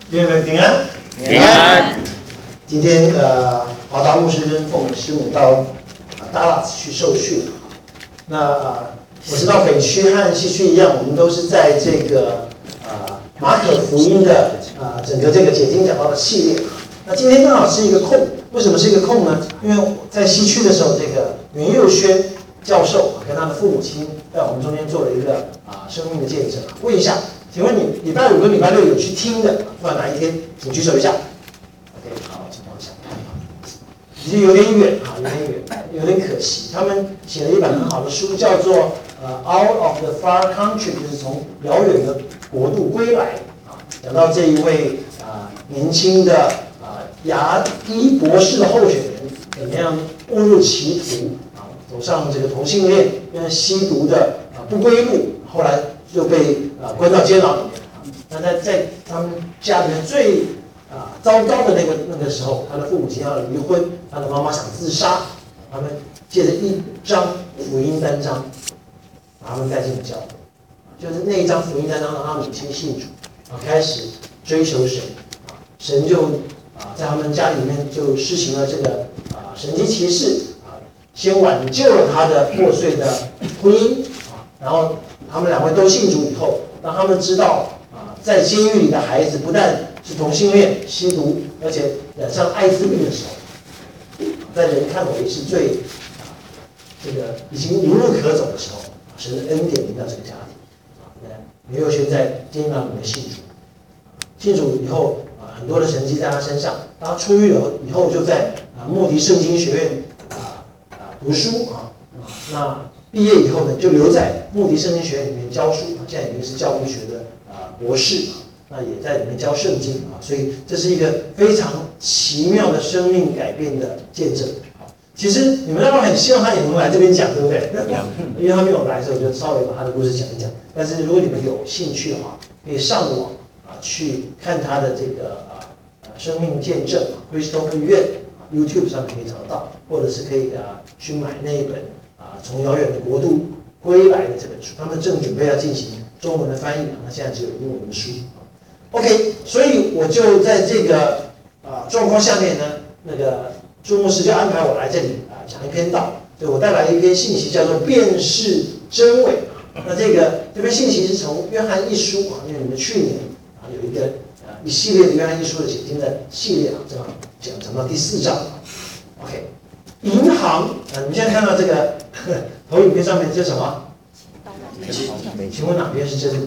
弟兄们平安， 平安。 今天华达牧师跟凤师母到达拉斯去受训。那我知道北区和西区一样，我们都是在这个马可福音的整个这个解经讲道的系列。那今天刚好是一个空，为什么是一个空呢？因为在西区的时候，这个袁佑轩教授跟他的父母亲在我们中间做了一个生命的见证。问一下，请问你礼拜五跟礼拜六有去听的，不管哪一天，请举手一下。OK， 好，请帮我想看。已经有点远有点远，有点可惜。他们写了一本很好的书，叫做Out of the Far Country， 就是从遥远的国度归来讲到这一位年轻的牙医博士的候选人怎么样误入歧途走上这个同性恋跟吸毒的不归路，后来就被关到监牢里面。那在他们家里面最糟糕的那个时候，他的父母亲要离婚，他的妈妈想自杀，他们借着一张福音单张把他们带进了教会，就是那一张福音单张让他母亲信主开始追求神神就在他们家里面就施行了这个神迹奇事先挽救了他的破碎的婚姻然后他们两位都信主以后，当他们知道在监狱里的孩子不但是同性恋、吸毒，而且染上艾滋病的时候，在人看为是最这个已经无路可走的时候，神的恩典临到这个家庭袁佑轩在监牢里面信主，信主以后很多的神迹在他身上。他出狱了以后，就在穆迪圣经学院读书那毕业以后呢，就留在穆迪圣经学院里面教书现在已经是教育学的博士那也在里面教圣经所以这是一个非常奇妙的生命改变的见证。其实你们那会很希望他也能来这边讲，对不对？因为他没有来的时候，我就稍微把他的故事讲一讲。但是如果你们有兴趣的话，可以上网去看他的这个生命见证Christopher Yuan YouTube 上面可以找得到，或者是可以去买那一本从遥远的国度归来的这本书，他们正准备要进行中文的翻译那现在只有英文的书。OK， 所以我就在这个状况下面呢，那个朱牧师就安排我来这里讲一篇道，所以我带来一篇信息叫做辨识真伪。那这篇信息是从约翰一书因为你们去年有一个一系列的约翰一书的解经的系列正好讲到第4章。OK， 银行你们现在看到这个投影片上面这是什么？请问哪边是真的？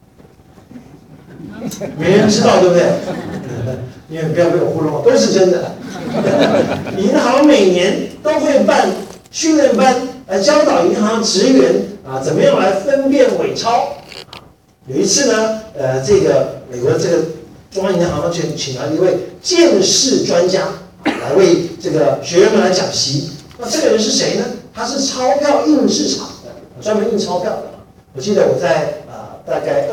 没人知道，对不对？因为不要被我糊弄，都是真的。银行每年都会办训练班来教导银行职员怎么样来分辨伪钞。有一次呢，这个美国的这个中央银行请来一位鉴识专家来为这个学员们来讲习。那这个人是谁呢？他是钞票印制厂的，专门印钞票的。我记得我在大概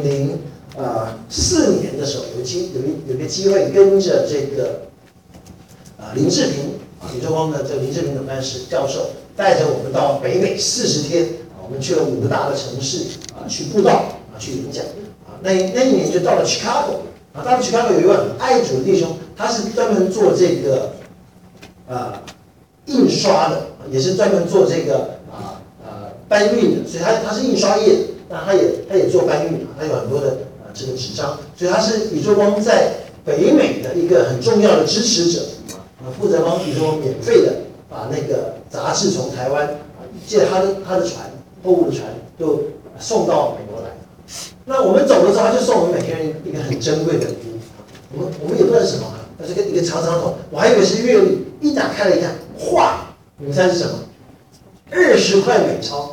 2004年的时候，有一个机会跟着这个林志平宇宙光的这个林志平总干事教授带着我们到北美40天我们去了5个大的城市去布道去演讲那一年就到了 Chicago 到了 Chicago 有一位很爱主的弟兄，他是专门做这个印刷的，也是专门做这个搬运的，所以他是印刷业的，那他也做搬运他有很多的这个纸张，所以他是宇宙光在北美的一个很重要的支持者负责帮宇宙光免费的把那个杂志从台湾借他的船货物的船就送到美国来。那我们走的时候，他就送我们每个人一个很珍贵的礼物。我们也不知道是什么这个一个长长的桶，我还以为是月历，一打开了一看，哗！你们猜是什么？20块美钞，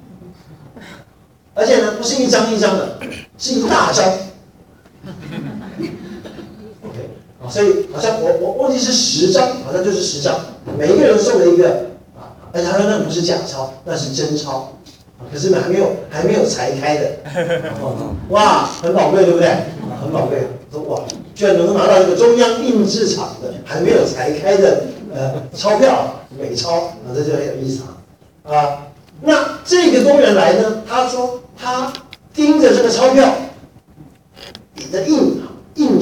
而且呢，不是一张一张的，是一大张。OK， 所以好像我忘记是10张，好像就是10张，每一个人送了一个而且他说那不是假钞，那是真钞。可是还没有裁开的，哇，很宝贵，对不对？很宝贵。说哇，居然能够拿到这个中央印制厂的还没有裁开的钞票，美钞这就很有意思那这个工人来呢，他说他盯着这个钞票的印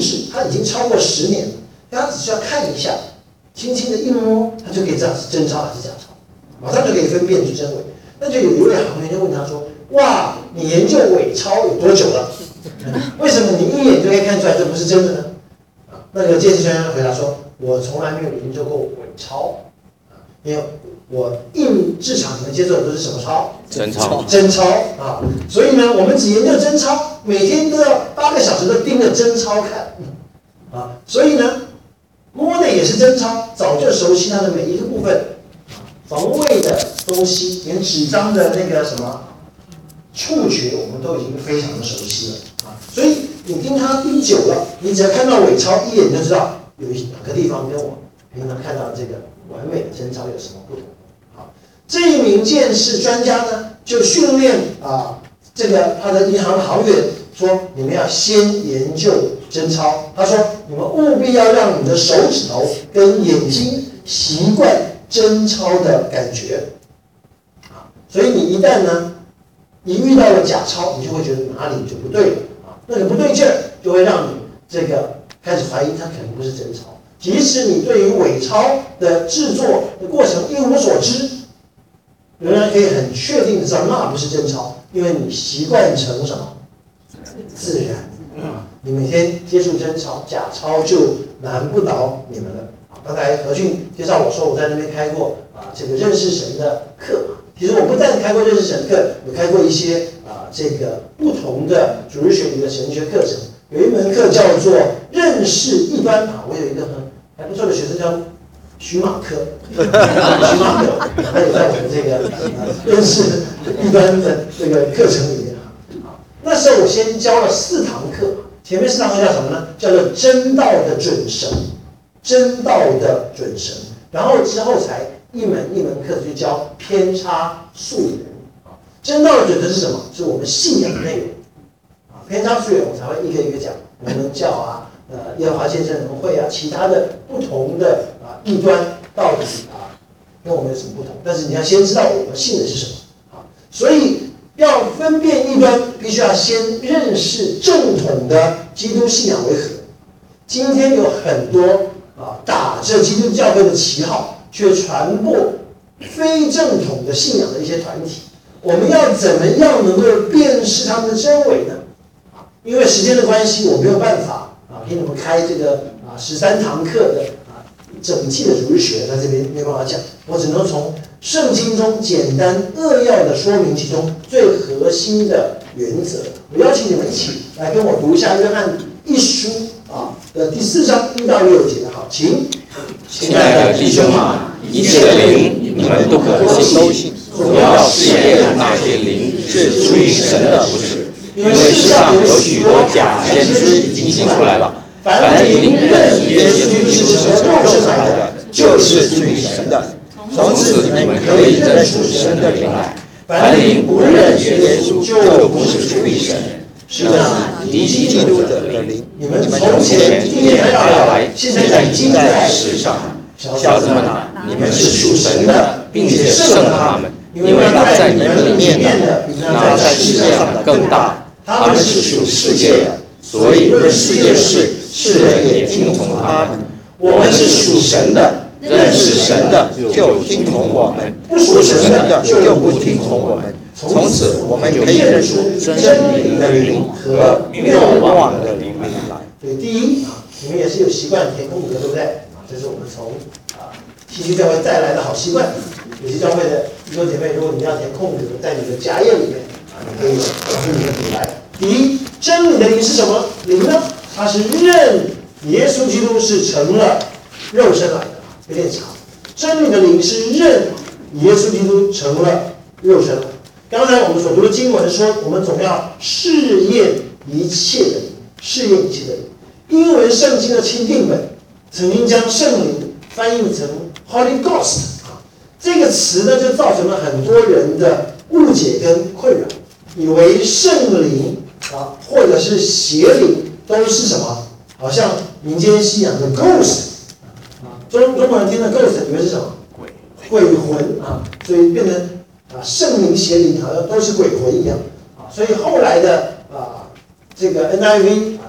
制，它已经超过10年了，大家只需要看一下，轻轻的一摸，他就可以知道是真钞还是假钞，马上就可以分辨出真伪。那就有一位行员就问他说：“哇，你研究伪钞有多久了？为什么你一眼就可以看出来这不是真的呢？”那个鉴识专家回答说：“我从来没有研究过伪钞，因为我印制厂里面接触的都是什么钞？ 真钞。 真钞啊！所以呢，我们只研究真钞，每天都要8个小时都盯着真钞看啊。所以呢，摸的也是真钞，早就熟悉它的每一个部分，防卫的东西，连纸张的那个什么触觉，我们都已经非常的熟悉了啊。所以你盯它盯久了，你只要看到伪钞，一眼就知道有哪个地方跟我平常看到的这个完美的真钞有什么不同。好，这一名鉴识专家呢，就训练这个他的银行行员说，你们要先研究真钞。他说，你们务必要让你的手指头跟眼睛习惯真钞的感觉。所以你一旦呢，一遇到了假钞，你就会觉得哪里就不对了啊，那个不对劲儿就会让你这个开始怀疑它可能不是真钞。即使你对于伪钞的制作的过程一无所知，仍然可以很确定的知道那不是真钞，因为你习惯成什么？自然啊！你每天接触真钞，假钞就难不倒你们了。刚才何俊介绍我说，我在那边开过这个认识神的课。其实我不但开过认识神课，有开过一些这个不同的主日学里的神学课程。有一门课叫做认识异端我有一个还不错的学生叫徐马克，徐马克，他也在我们这个认识异端的这个课程里面那时候我先教了4堂课，前面4堂课叫什么呢？叫做真道的准绳，真道的准绳，然后之后才一门课去教偏差溯源。真道的准绳是什么？是我们信仰的内容。偏差溯源我才会一个一个讲，摩门教耶和华见证人会其他的不同的异端到底跟我们有什么不同？但是你要先知道我们信的是什么所以要分辨异端，必须要先认识正统的基督信仰为何。今天有很多打着基督教会的旗号，却传播非正统的信仰的一些团体，我们要怎么样能够辨识他们的真伪呢？因为时间的关系，我没有办法给你们开这个13堂课的整季的主日学，在这边没办法讲，我只能从圣经中简单扼要的说明其中最核心的原则。我邀请你们一起来跟我读一下约翰一书的第4章1到6节。好，请。 亲爱的弟兄一切的灵你们不可信，不要试验那些灵是出于神的，不是。因为世上有许多假先知已经出来了。凡灵认耶稣是从肉身来的，就是出于神的。从此你们可以认出神的灵来。凡灵不认耶稣，就不是出于神。是那离弃基督的灵。你们从前听见他要来，现在已经在世上。小子们你们是属神的，并且胜了他们，因为那在你们里面的，比那在世界上的更大。他们是属世界的，所以论世界事，世人也听从他们。我们是属神的，认识神的就听从我们，不属神的就不听从我们。从此我们可以认出真理的灵和谬妄的灵来。 所以第一你们也是有习惯填空格，对不对？这是我们从西区教会带来的好习惯。有些教会的弟兄姐妹，如果你要填空格，在你的夹页里面你可以用你的笔来。第一，真理的灵是什么灵呢？它是认耶稣基督是成了肉身来的，有点长。真理的灵是认耶稣基督成了肉身来。刚才我们所读的经文说，我们总要试验一切的灵，试验一切的灵。英文圣经的钦定本曾经将圣灵翻译成 Holy Ghost 这个词呢，就造成了很多人的误解跟困扰，以为圣灵或者是邪灵都是什么？好像民间信仰的 ghost 中国人听的 ghost 以为是什么？鬼魂所以变成圣灵邪灵好像都是鬼魂一样所以后来的这个 NIV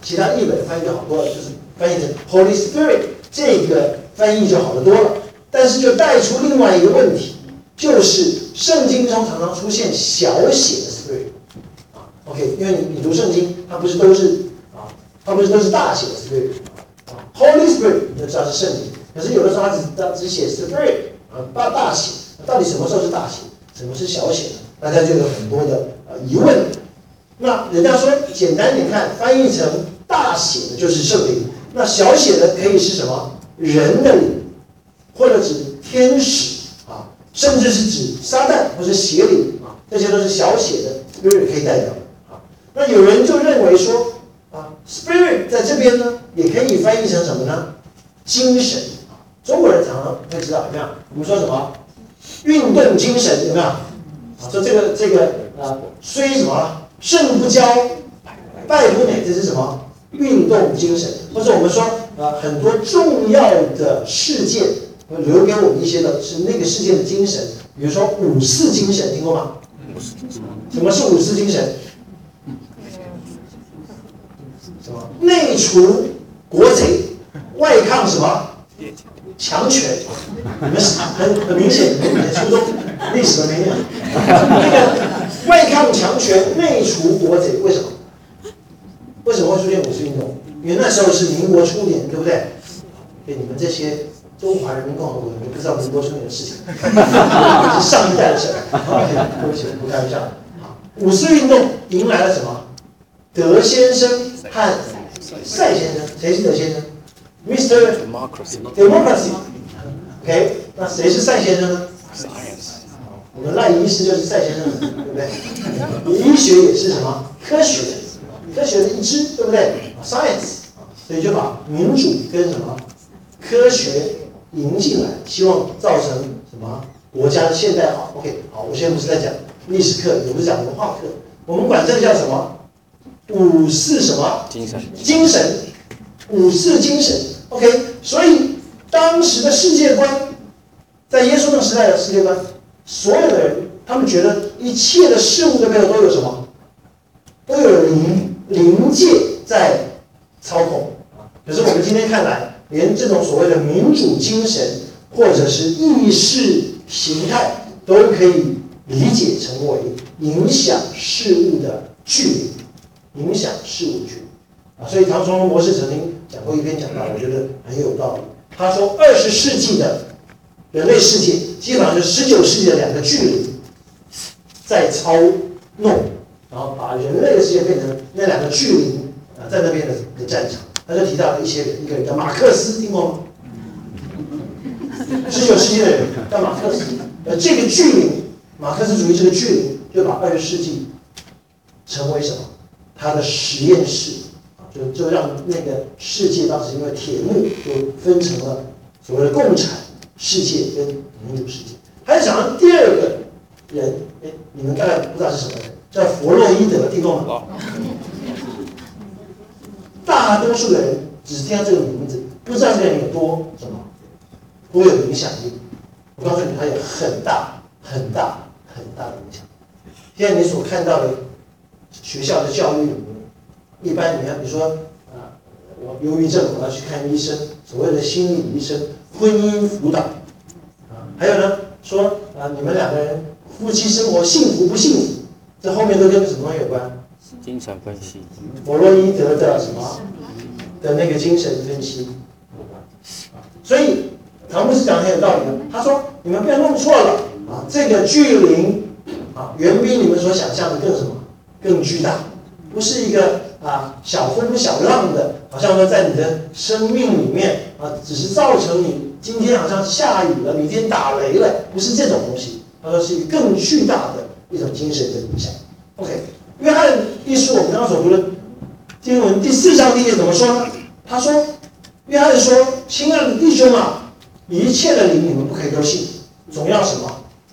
其他译本翻译就好多了，就是翻译成 Holy Spirit， 这个翻译就好得多了。但是就带出另外一个问题，就是圣经中常常出现小写的 Spirit。OK， 因为你读圣经，它不是都是大写的 Spirit。Holy Spirit 你就知道是圣灵，可是有的时候它只写 Spirit 大写，到底什么时候是大写，什么是小写呢？大家就有很多的疑问。那人家说简单点看，翻译成大写的就是圣灵，那小写的可以是什么？人的灵，或者指天使甚至是指撒旦或是邪灵这些都是小写的 Spirit 可以代表的那有人就认为说Spirit 在这边呢，也可以翻译成什么呢？精神中国人常常会知道有没有？我们说什么运动精神有没有？说这个虽什么胜不骄，败不馁，这是什么？运动精神，或者我们说很多重要的事件留给我们一些的是那个事件的精神，比如说5·4精神，听过吗？什么是5·4精神？什么？内除国贼，外抗什么？强权。你们很明显，你们初中历史的没有。那个外抗强权，内除国贼，为什么？为什么会出现5·4运动？因为那时候是民国初年，对不对？你们这些中华人民共和国，你不知道民国初年的事情，是上一代的事。对不起，不开玩笑。5·4运动迎来了什么？德先生和赛先生，谁是德先生 ？Mr. Democracy。OK， 那谁是赛先生呢？我们赖医师就是赛先生，对不对？医学也是什么？科学的一支，对不对 ？Science， 所以就把民主跟什么科学引进来，希望造成什么国家的现代化。OK， 好，我现在不是在讲历史课，也不是讲文化课，我们管这个叫什么？5·4什么？精神，5·4精神。OK， 所以当时的世界观，在耶稣那个时代的世界观，所有的人他们觉得一切的事物的背后都有什么？都有灵界在操控。可是我们今天看来，连这种所谓的民主精神或者是意识形态，都可以理解成为影响事物的距离。影响事物距离所以唐崇荣博士曾经讲过一篇讲到，我觉得很有道理。他说，20世纪的人类世界，基本上就是19世纪的2个巨人在操弄，然后把人类的世界变成那2个巨灵在那边的战场。他就提到了一些人，一个人叫马克思，听过吗？19世纪的人叫马克思，这个巨灵，马克思主义这个巨灵，就把20世纪成为什么？他的实验室就让那个世界当时因为铁幕就分成了所谓的共产世界跟民主世界。还有讲到第2个人，你们大概不知道是什么人，叫弗洛伊德，听过吗？大多数的人只听到这个名字，不知道这个人有多有影响力。我告诉你，他有很大的影响。现在你所看到的学校的教育里面，一般你看，比如说我忧郁症，我要去看医生，所谓的心理医生，婚姻辅导还有呢，说你们2个人夫妻生活幸福不幸福，这后面都跟什么东西有关？ 精神分析， 弗洛伊德的什么的那个精神分析有关。所以唐牧师讲的很有道理的，他说你们不要弄错了这个巨灵远比你们所想象的更巨大，不是一个小风小浪的，好像说在你的生命里面只是造成你今天好像下雨了，明天打雷了，不是这种东西。他说是一个更巨大的一种精神的影响。OK， 约翰一书我们刚刚所读的经文第4章第1节怎么说呢？他说，约翰说：“亲爱的弟兄一切的灵你们不可以都信，总要什么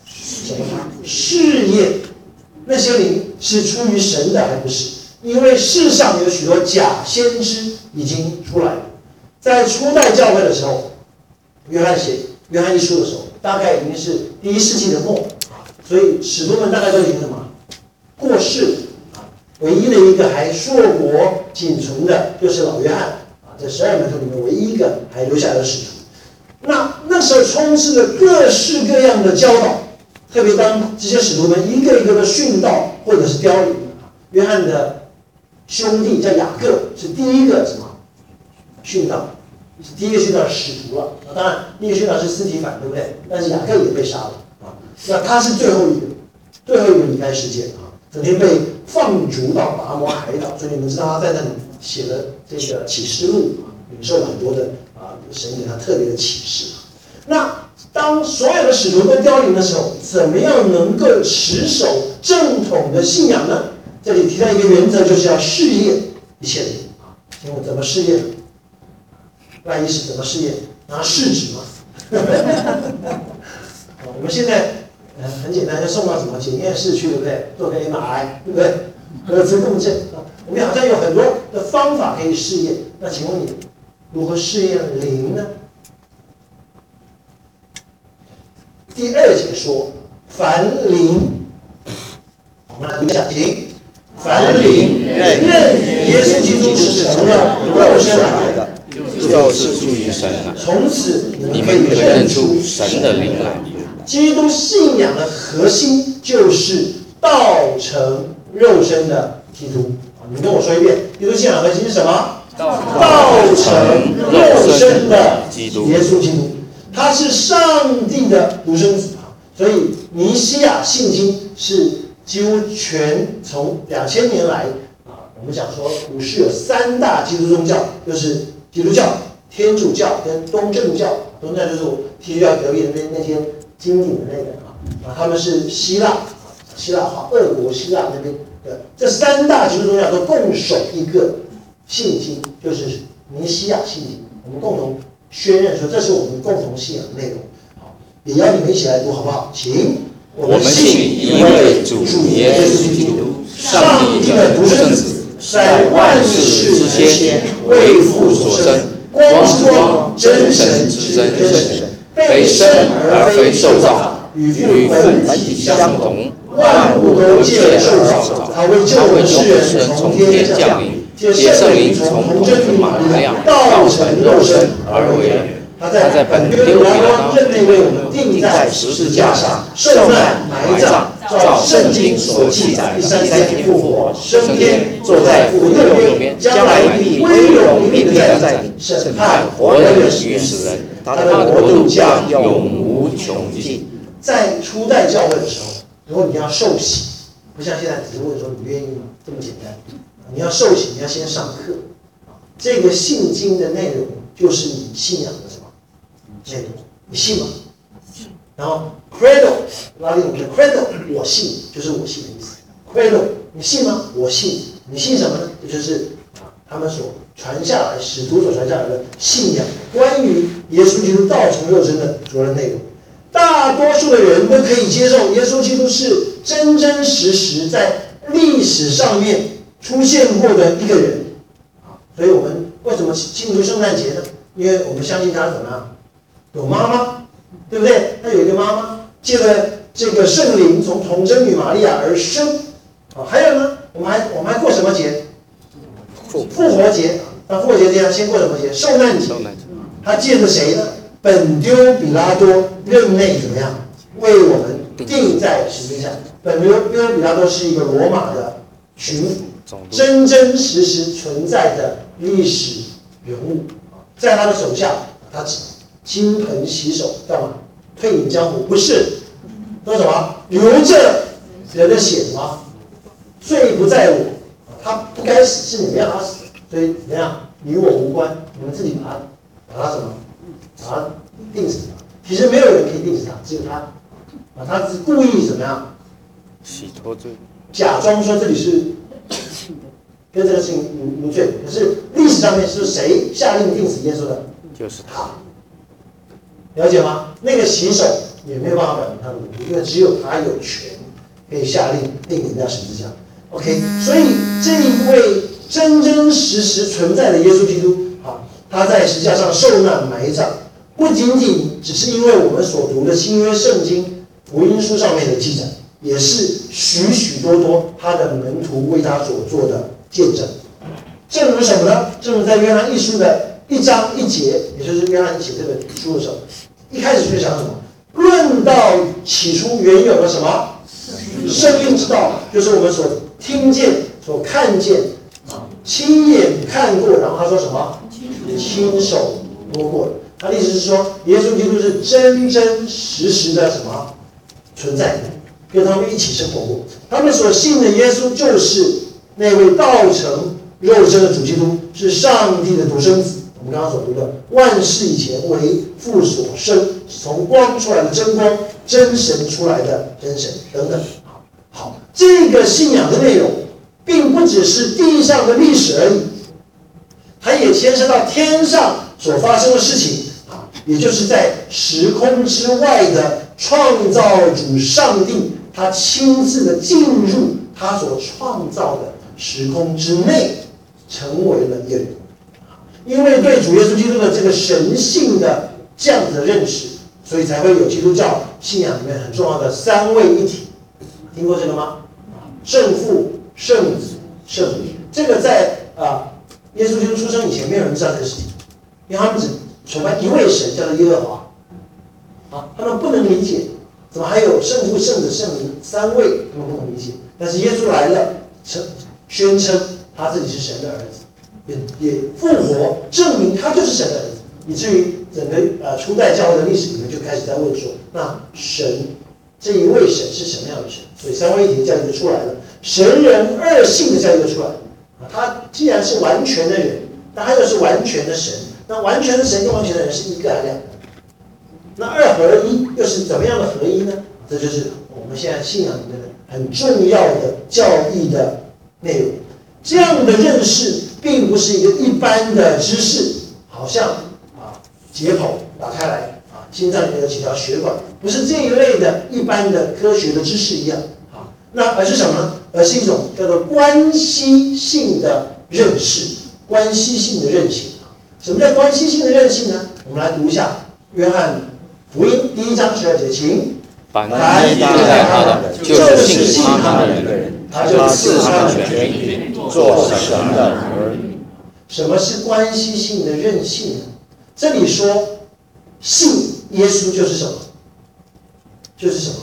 试验那些灵是出于神的还不是？因为世上有许多假先知已经出来了。在初代教会的时候，约翰写约翰一书的时候，大概已经是第1世纪的末所以使徒们大概都已经什么过世了唯一的一个还硕果仅存的就是老约翰啊，这12门徒里面唯一一个还留下来的使徒。那时候充斥着各式各样的教导，特别当这些使徒们一个一个的殉道或者是凋零，约翰的兄弟叫雅各是第一个什么殉道，是第一个殉道的使徒了。当然，第一个殉道是司提反，对不对？但是雅各也被杀了啊。那他是最后一个离开世界啊，整天被放逐到拔摩海岛，所以你们知道他在那里写了这个启示录啊，领受了很多的神给他特别的启示。那当所有的使徒都凋零的时候，怎么样能够持守正统的信仰呢？这里提到一个原则，就是要试验一切的啊。请问怎么试验？外衣是怎么试验？拿试纸吗？我们现在很简单，就送到什么检验室去，对不对？做个 MRI， 对不对？核磁共振啊，我们好像有很多的方法可以试验。那请问你如何试验灵呢？第2节说，凡灵，我们来读一下，请。凡灵认耶稣基督是成了肉身来的， 就是出于神了。 从此你们可认出神的灵来。 基督信仰的核心就是道成肉身的基督。你跟我说一遍，基督信仰的核心是什么？道成肉身的耶稣基督，他是上帝的独生子啊。所以尼西亚信经是几乎从2000年来啊，我们讲说古时有3大基督宗教，就是基督教、天主教跟东正教。东正教就是我天主教隔壁的那间金顶的那个啊，他们是希腊化，俄国希腊那边的这3大基督宗教都共守一个信经，就是尼西亚信经。我们共同宣认说，这是我们共同信仰的内容。好，也邀你们一起来读，好不好？请。 我们信一位主耶稣基督，上帝的独生子，在万事之先为父所生，光之光，真神之真神，非生而非受造，与父本体相同，万物都借受造，他为救我们世人从天降临，借圣灵从童贞女玛利亚道成肉身而为人。他在本丢拉多任内为我们钉在十字架上，受难埋葬，照圣经所记载，第三天复活，升天，坐在父右边，将来必威荣并在审判活人与死人，他的国度将永无穷尽。 在初代教会的时候，如果你要受洗，不像现在只是问说你愿意吗？这么简单。你要受洗，你要先上课。这个信经的内容就是你信仰的什么内容？你信吗？然后 credo 拉丁文的 credo 我信，就是我信的意思。credo 你信吗？我信。你信什么呢？这就是他们所传下来，使徒所传下来的信仰，关于耶稣基督道成肉身的主要内容。大多数的人都可以接受耶稣基督是真真实实在历史上面出现过的一个人。所以我们为什么庆祝圣诞节呢？因为我们相信他怎么样？有妈妈，对不对？他有一个妈妈，借了这个圣灵从童贞女玛利亚而生。还有呢，我们还过什么节？复活节。那复活节这样，先过什么节？受难节。他借着谁呢？本丢比拉多任内怎么样？为我们钉在十字架。本丢比拉多是一个罗马的巡抚，真真实实存在的历史人物。在他的手下，他金盆洗手，干嘛？退隐江湖？不是，说什么？流着人的血吗？罪不在我，他不该死，是你们让他死，所以怎么样？与我无关，你们自己把他什么？把他定死。其实没有人可以定死他，只有他。他是故意怎么样？ 洗脱罪， 假装说这里是跟这个事情无罪，可是历史上面是谁下令定死耶稣的？ 就是他。了解吗？那个洗手也没有办法表明他的无辜，因为只有他有权可以下令定人家十字架。OK， 所以这一位真真实实存在的耶稣基督他在十字架上受难埋葬，不仅仅只是因为我们所读的新约圣经福音书上面的记载，也是许许多多他的门徒为他所做的见证。 正如什么呢？正如在约翰一书的1章1节，也就是约翰写这本书的时候，一开始就讲什么？论到起初原有的什么生命之道，就是我们所听见、所看见、亲眼看过，然后他说什么？亲手摸过的。他的意思是说，耶稣基督是真真实实的什么存在的，跟他们一起生活过。他们所信的耶稣就是那位道成肉身的主基督，是上帝的独生子。我们刚刚所读的，万事以前为父所生，从光出来的真光，真神出来的真神等等。好，这个信仰的内容，并不只是地上的历史而已，它也牵涉到天上所发生的事情啊，也就是在时空之外的创造主上帝，他亲自的进入他所创造的时空之内，成为了一个人。因为对主耶稣基督的这个神性的这样子的认识，所以才会有基督教信仰里面很重要的三位一体。听过这个吗？圣父、圣子、圣灵。这个在耶稣基督出生以前，没有人知道这个事情，因为他们只崇拜一位神，叫做耶和华。他们不能理解，怎么还有圣父、圣子、圣灵三位，他们不能理解。但是耶稣来了，宣称他自己是神的儿子。也复活，证明他就是神的儿子，以至于整个初代教会的历史里面就开始在问说，那神这一位神是什么样的神？所以三位一体的教义就出来了，神人二性的教义就出来了。他既然是完全的人，但他又是完全的神，那完全的神跟完全的人是一个还是两个？那二合一又是怎么样的合一呢？这就是我们现在信仰里面的很重要的教义的内容。这样的认识并不是一个一般的知识，好像解剖打开来心脏里面有几条血管，不是这一类的一般的科学的知识一样那而是什么呢？而是一种叫做关系性的认识，关系性的认性。什么叫关系性的认性呢？我们来读一下约翰福音1章12节，请。 凡依赖他的，就是信他的人，他就赐他们权柄，做神的儿女。 什么是关系性的认性呢？这里说信耶稣就是什么？就是什么？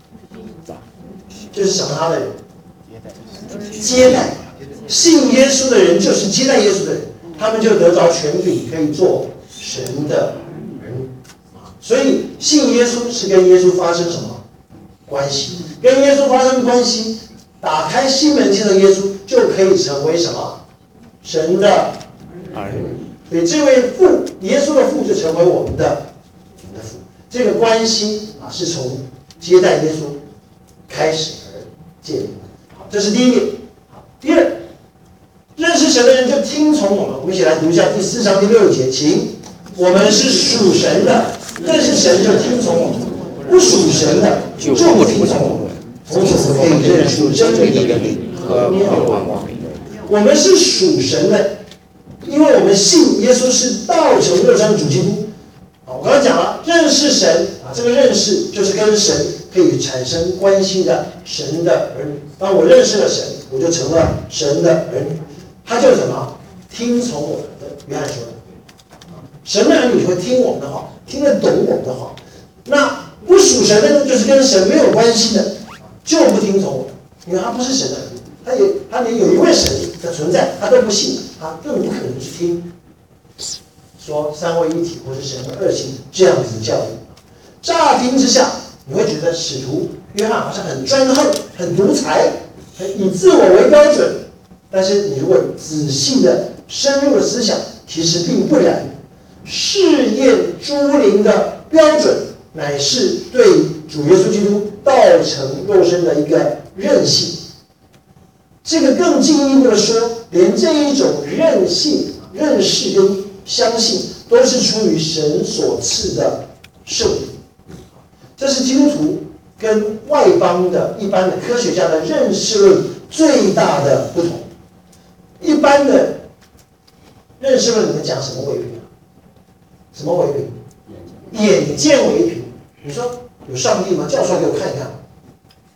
就是什么他的人？接待。信耶稣的人就是接待耶稣的人，他们就得着权柄，可以做神的儿女。所以信耶稣是跟耶稣发生什么关系？跟耶稣发生关系，打开心门见到耶稣，就可以成为什么？神的儿女。所以这位父，耶稣的父就成为我们的父。这个关系是从接待耶稣开始而建立的。好，这是第一点。好，第二，认识神的人就听从我们。我们一起来读一下第4章第6节，请。我们是属神的，认识神就听从我们；不属神的就不听从我们。从此可以认出真理的灵和谬妄的灵。我们是属神的，因为我们信耶稣是道成肉身的主基督。我刚才讲了，认识神这个认识就是跟神可以产生关系的神的儿女。当我认识了神，我就成了神的儿女。他就什么？听从我们的。约翰说的。神的儿女会听我们的话，听得懂我们的话。那不属神的呢，就是跟神没有关系的，就不听从我们，因为他不是神的儿女，他连有一位神的存在他都不信，他更不可能去听说三位一体或是神的二性这样子的教育。乍听之下，你会觉得使徒约翰好像很专横、很独裁、以自我为标准，但是你如果仔细的、深入的思想，其实并不然。试验诸灵的标准，乃是对主耶稣基督道成肉身的一个认信。这个更进一步的说，连这一种认信、认识跟相信，都是出于神所赐的圣灵。这是基督徒跟外邦的一般的科学家的认识论最大的不同。一般的认识论里面讲什么为凭？什么为凭？眼见为凭。你说有上帝吗？叫出来给我看一看。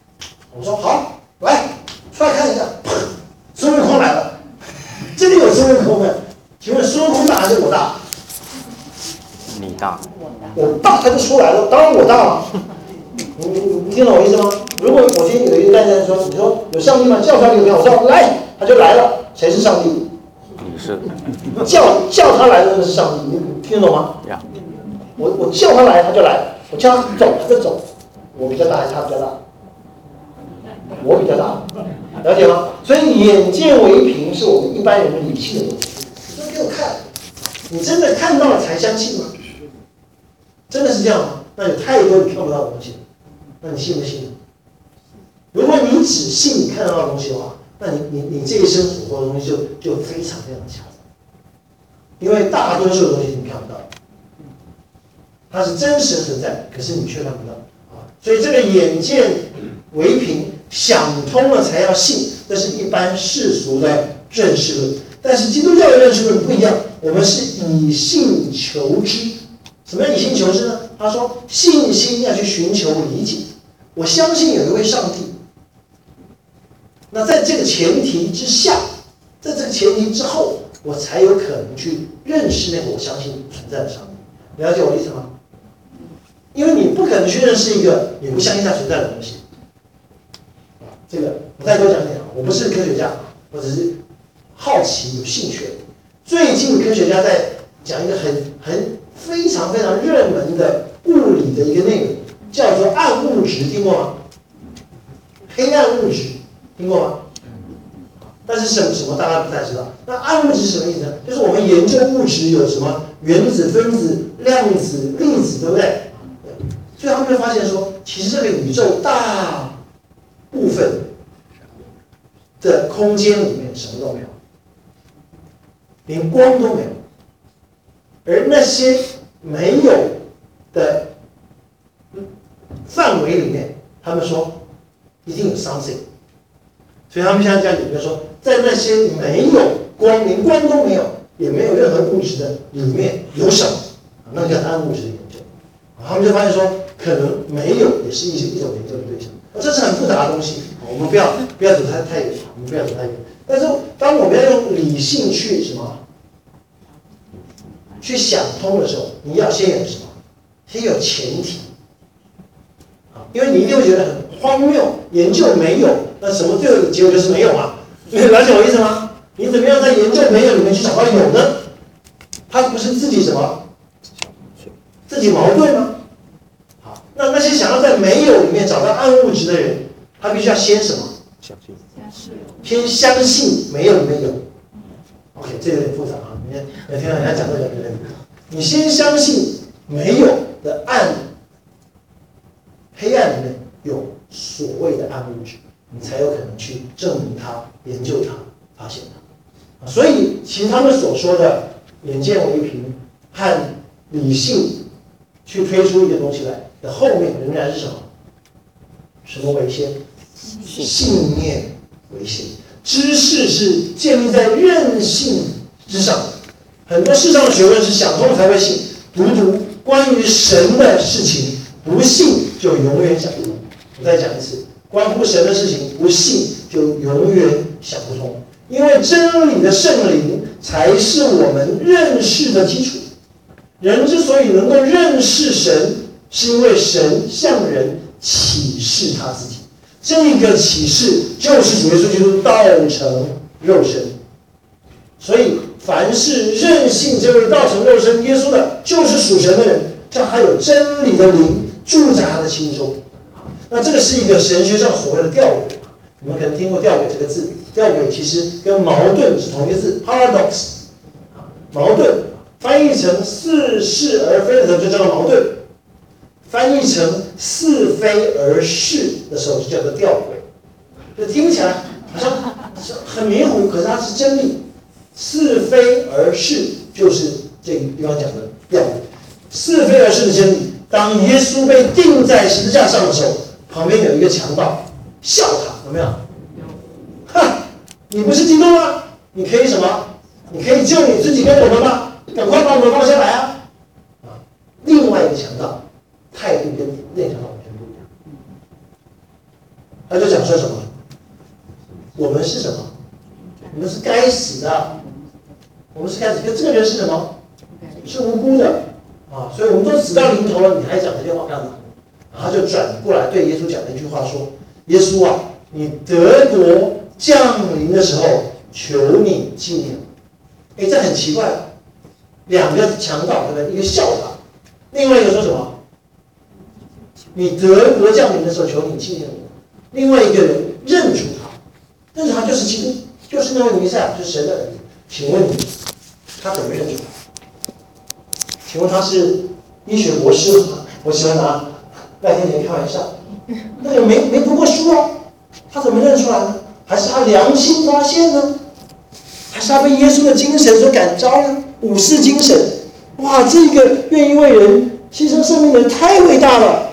我说好，来出来看一下。孙悟空来了，这里有孙悟还是我大？ 你大， 我大，它就出来了，当然我大了。你听懂我意思吗？如果我今天有一个概念说，你说有上帝吗？叫他有没有？我说来，他就来了。谁是上帝？ 你是叫他来的那个是上帝，你听得懂吗？ 呀， 我叫他来，他就来；我叫他走，他就走。我比较大还是他比较大？我比较大，了解吗？所以眼见为凭是我们一般人的理性的东西。你说给我看，你真的看到了才相信吗？真的是这样吗？那有太多你看不到的东西，那你信不信？如果你只信你看得到的东西的话，那你这一生所做的东西就非常非常狭窄，因为大多数的东西你看不到，它是真实存在，可是你却看不到啊。所以这个眼见为凭，想通了才要信，这是一般世俗的认识论。但是基督教的认识论不一样，我们是以信求知。什么叫以信求知呢？他说信心要去寻求理解，我相信有一位上帝。那在这个前提之下，在这个前提之后，我才有可能去认识那个我相信存在的上帝。了解我的意思吗？因为你不可能去认识一个你不相信它存在的东西。这个我再多讲一点啊，我不是科学家，我只是好奇有兴趣。最近科学家在讲一个非常非常热门的物理的一个内容，叫做暗物质，听过吗？黑暗物质听过吗？但是什么大家不太知道。那暗物质是什么意思呢？就是我们研究物质有什么原子、分子、量子、粒子，对不对？所以他们就发现说，其实这个宇宙大部分的空间里面什么都没有，连光都没有。而那些没有的范围里面，他们说一定有 something。所以他们现在讲理论说，在那些没有光，连光都没有，也没有任何物质的里面有什么？那叫暗物质的研究。他们就发现说，可能没有也是一种研究的对象。这是很复杂的东西，我们不要走太远，我们不要走太远。但是当我们要用理性去什么？去想通的时候，你要先有什么？先有前提，因为你一定会觉得很荒谬，研究没有，那什么最后的结果就是没有嘛？你了解我意思吗？你怎么样在研究没有里面去找到有呢？它不是自己什么？自己矛盾吗？好，那些想要在没有里面找到暗物质的人，他必须要先什么？先相信没有里面有。OK， 这有点复杂啊。你听到人家讲这个，你先相信没有的黑暗里面有所谓的暗物质，你才有可能去证明它、研究它、发现它。所以，其实他们所说的眼见为凭和理性去推出一个东西来的后面，仍然是什么？什么为先？信念为先。知识是建立在认信之上，很多世上的学问是想通才会信，读关于神的事情，不信就永远想不通。我再讲一次，关乎神的事情，不信就永远想不通。因为真理的圣灵才是我们认识的基础。人之所以能够认识神，是因为神向人启示他自己。这个启示就是主耶稣基督道成肉身。所以凡是认信这位道成肉身耶稣的，就是属神的人，叫他有真理的灵住在他的心中。那这个是一个神学上所谓的吊诡，你们可能听过吊诡这个字。吊诡其实跟矛盾是同一个字 ，paradox， 矛盾翻译成似是而非的时候就叫做矛盾，翻译成似非而是的时候就叫做吊诡。就听起来好像很迷糊，可是它是真理。似非而是就是这个地方讲的吊诡。似非而是的真理，当耶稣被钉在十字架上的时候，旁边有一个强盗笑他，有没有？哈，你不是基督吗？你可以什么？你可以救你自己跟我们吗？赶快把我们放下来啊！另外一个强盗态度跟那个强盗完全不一样，他就讲说什么？我们是什么？我们是该死的，我们是该死。这个人是什么？ 是无辜的啊，所以我们都死到临头了，你还讲这些话干嘛？他就转过来对耶稣讲了一句话说：“耶稣啊，你德国降临的时候，求你纪念我。”这很奇怪，两个强盗对不对？一个笑他，另外一个说什么？你德国降临的时候，求你纪念我。另外一个人认出他，认出他就是基督，就是那位弥赛亚，就是神的儿子。请问你，他怎么认出来？请问他是医学博士吗？我喜欢拿赖天年开玩笑，那个没读过书啊，他怎么认出来呢？还是他良心发现呢？还是他被耶稣的精神所感召呢？武士精神，哇，这个愿意为人牺牲生命的人太伟大了。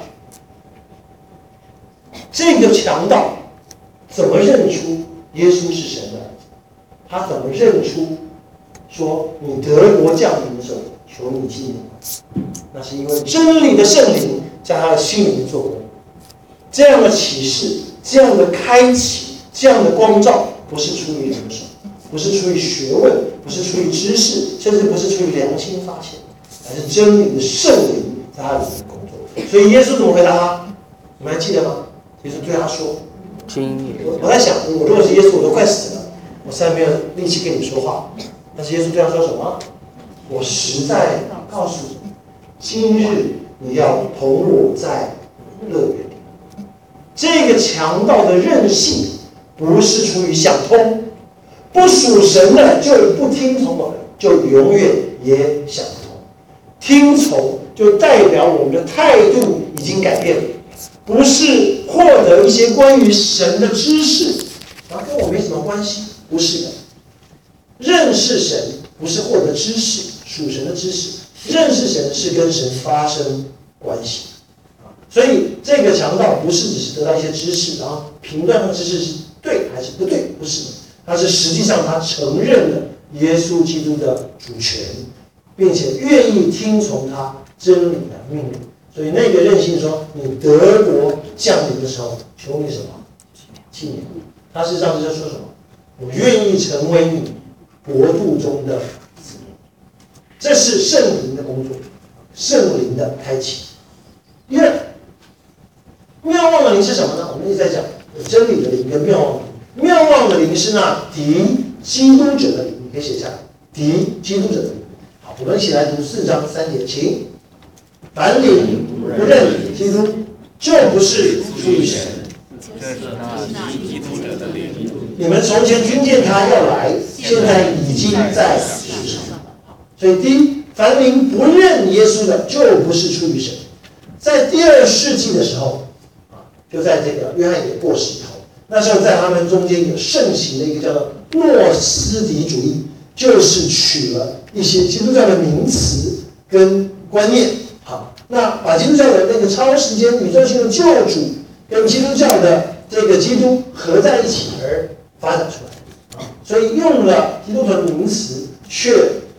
这个强盗怎么认出耶稣是神的儿子？他怎么认出说你德国降临的时候，求你纪念我？那是因为真理的圣灵在他的心里面做工。这样的启示，这样的开启，这样的光照，不是出于人手，不是出于学问，不是出于知识，甚至不是出于良心发现，而是真理的圣灵在他里面工作。所以耶稣怎么回答他？你们还记得吗？耶稣对他说：“我在想，我如果是耶稣，我都快死了，我实在没有力气跟你说话。但是耶稣对他说什么？我实在告诉你，今日你要同我在乐园里。”这个强盗的任性，不是出于想通，不属神的就不听从我的，就永远也想不通。听从就代表我们的态度已经改变了。不是获得一些关于神的知识，跟我没什么关系，不是的。认识神不是获得知识，属神的知识，认识神是跟神发生关系。所以这个强盗不是只是得到一些知识，然后评断的知识是对还是不对，不是的，他是实际上他承认了耶稣基督的主权，并且愿意听从他真理的命令。所以那个任性说：“你德国降临的时候，求你什么？纪念我。”他事实上是在说什么？我愿意成为你国度中的子民。这是圣灵的工作，圣灵的开启。第二，妙望的灵是什么呢？我们一直在讲真理的灵跟妙望的灵。妙望的灵是那敌基督者的灵，你可以写下来。敌基督者的灵。好，我们一起来读4章3节，请。凡灵不认基督，就不是出于神。 这是那基督者的灵。 你们从前听见他要来，现在已经在世上。所以第一，凡灵不认耶稣的，就不是出于神。在第2世纪的时候，就在这个约翰也过世以后，那时候在他们中间有盛行的一个叫做诺斯底主义，就是取了一些基督教的名词跟观念。好，那把基督教的那个超时间宇宙性的救主跟基督教的这个基督合在一起而发展出来，所以用了基督徒的名词，却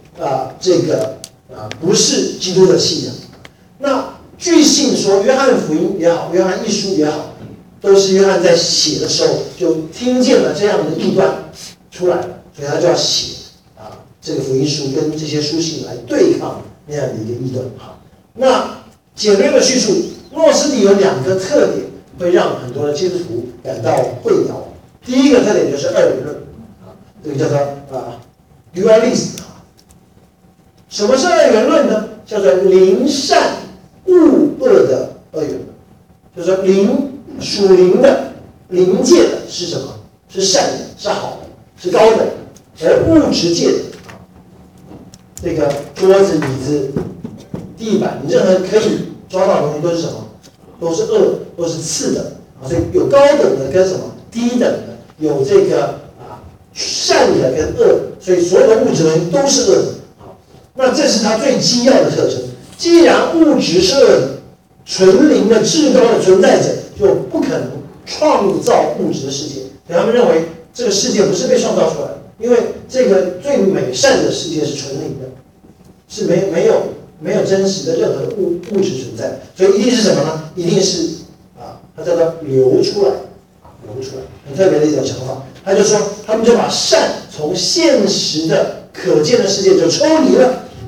不是基督的信仰。那据信说，约翰福音也好，约翰一书也好，都是约翰在写的时候就听见了这样的异端出来了，所以他就要写这个福音书跟这些书信来对抗那样的一个异端。好。那简略的叙述，诺斯底有2个特点，会让很多的基督徒感到混淆。第一个特点就是二元论，这个叫做dualism。什么是二元论呢？叫做灵善物恶的二元论，就是说属灵的灵界的是什么？是善的，是好的，是高的，而物质界的这个桌子、椅子、地板，你任何可以抓到的东西都是什么？都是恶，都是次的。所以有高等的跟什么低等的，有这个善的跟恶，所以所有的物质东西都是恶的。好，那这是它最基要的特征。既然物质是恶的，纯灵的至高的存在者就不可能创造物质的世界。所以他们认为这个世界不是被创造出来的，因为这个最美善的世界是纯灵的，是没有真实的任何的物质存在，所以一定是什么呢？一定是它叫做流出来，很特别的一种想法。他就说，他们就把善从现实的可见的世界就抽离了，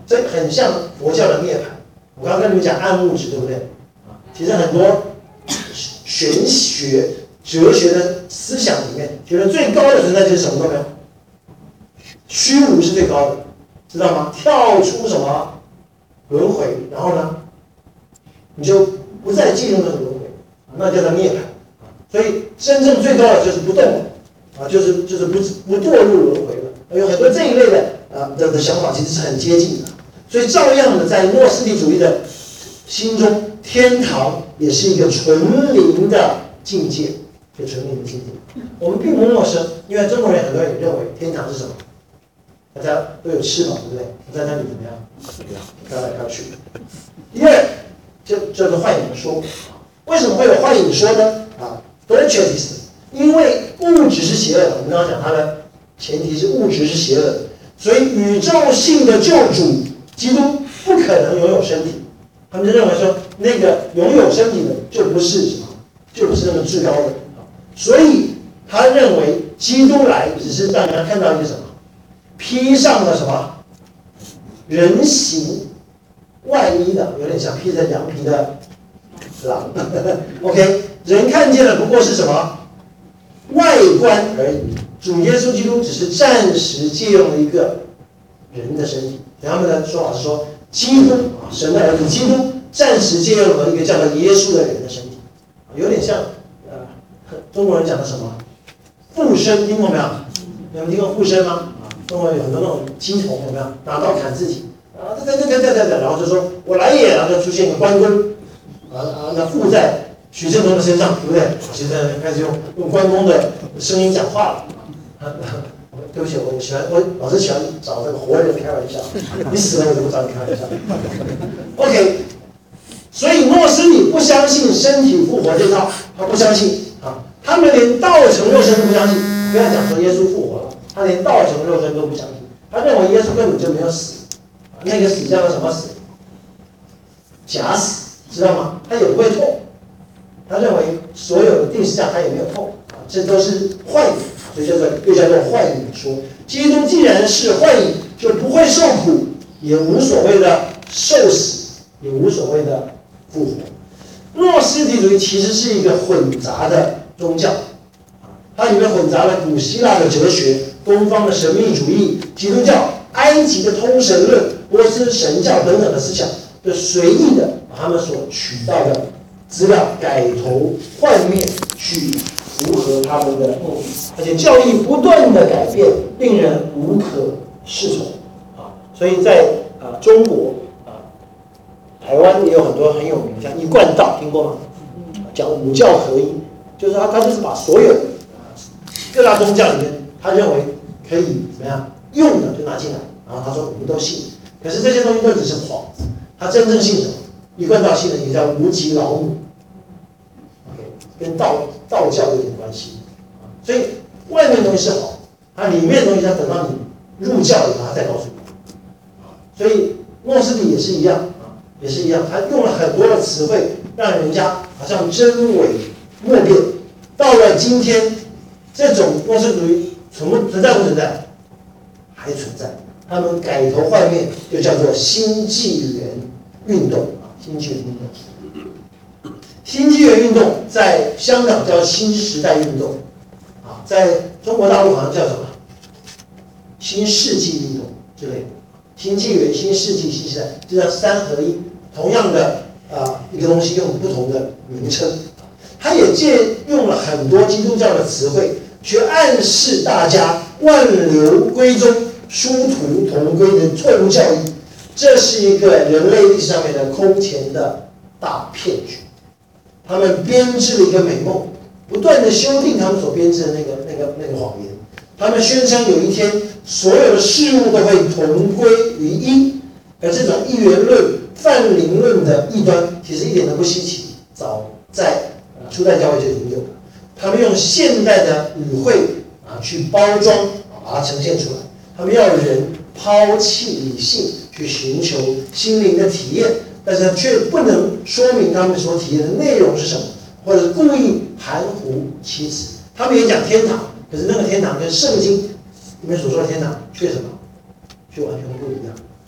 这很像佛教的涅槃。我刚刚跟你们讲暗物质，对不对？其实很多玄学、哲学的思想里面，觉得最高的存在就是什么都没有，虚无是最高的，知道吗？跳出什么轮回，然后呢，你就不再进入那个轮回，那叫做涅槃。所以真正最高的就是不动了，就是不堕入轮回了。有很多这一类的想法，其实是很接近的。所以照样的，在诺斯底主义的心中，天堂也是一个纯灵的境界，一个纯灵的境界。我们并不陌生，因为中国人很多人也认为天堂是什么？大家都有翅膀，对不对？在那里怎么样？飘来飘去。第二，叫做幻影说。为什么会有幻影说呢？Spiritualist， 因为物质是邪恶的，我们刚刚讲它的前提是物质是邪恶的，所以宇宙性的救主基督不可能拥有身体。他们就认为说，那个拥有身体的就不是什么，就不是那么至高的。所以他认为基督来只是让人看到一个什么，披上了什么人形外衣的，有点像披着羊皮的狼。OK， 人看见的不过是什么外观而已。主耶稣基督只是暂时借用了一个人的身体。他们的说法是说，基督神的儿子基督暂时借用了一个叫做耶稣的人的身体，有点像中国人讲的什么附身，听过没有？你们听过附身吗？中国有很多那种鸡童，有没有拿刀砍自己？然后就说我来也，然后就出现一个关公，那附在许正东的身上，对不对？现在开始用关公的声音讲话了。对不起，我老是喜欢找这个活人开玩笑，你死了我就不找你开玩笑。OK， 所以诺斯底不相信身体复活这套，他不相信他们连道成肉身都不相信。不要讲说耶稣复活了，他连道成肉身都不相信。他认为耶稣根本就没有死，那个死叫做什么死？假死，知道吗？他也不会痛。他认为所有的定时架他也没有痛，这都是幻影。所以又叫做幻影说，基督既然是幻影，就不会受苦，也无所谓的受死，也无所谓的复活。诺斯底主义其实是一个混杂的宗教，它里面混杂了古希腊的哲学、东方的神秘主义、基督教、埃及的通神论、波斯神教等等的思想，就随意的把他们所取到的资料改头换面去符合他们的目的，而且教义不断的改变，令人无可适从所以在中国台湾也有很多很有名，像一贯道，听过吗？讲五教合一，就是他就是把所有各大宗教里面，他认为可以怎么样用的就拿进来，然后他说我们都信，可是这些东西都只是幌子，他真正信什么？一贯道信的也叫无极老母。跟道教有点关系，所以外面的东西是好，它里面的东西它等到你入教以后，它再告诉你。所以诺斯底也是一样他用了很多的词汇，让人家好像真伪莫辨。到了今天，这种诺斯底主义存在不存在？还存在。他们改头换面，就叫做新纪元运动新纪元运动。新纪元运动在香港叫新时代运动，在中国大陆好像叫什么新世纪运动之类的。新纪元、新世纪、新时代，就叫三合一，同样的一个东西用不同的名称。它也借用了很多基督教的词汇，去暗示大家万流归宗、殊途同归的错误教义。这是一个人类历史上面的空前的大骗局。他们编织了一个美梦，不断的修订他们所编织的那个谎言。他们宣称有一天所有的事物都会同归于一，而这种一元论、泛灵论的异端其实一点都不稀奇，早在初代教会就已经有了。他们用现代的语汇去包装，把它呈现出来。他们要人抛弃理性，去寻求心灵的体验。但是却不能说明他们所体验的内容是什么，或者是故意含糊其辞。他们也讲天堂，可是那个天堂跟圣经里面所说的天堂却什么？却完全不一样。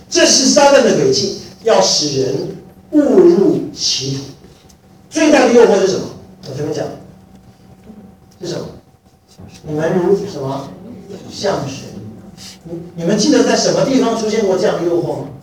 这是撒旦的诡计，要使人误入歧途。最大的诱惑是什么？我前面讲是什么？你们如什么像神？你们记得在什么地方出现过这样的诱惑吗？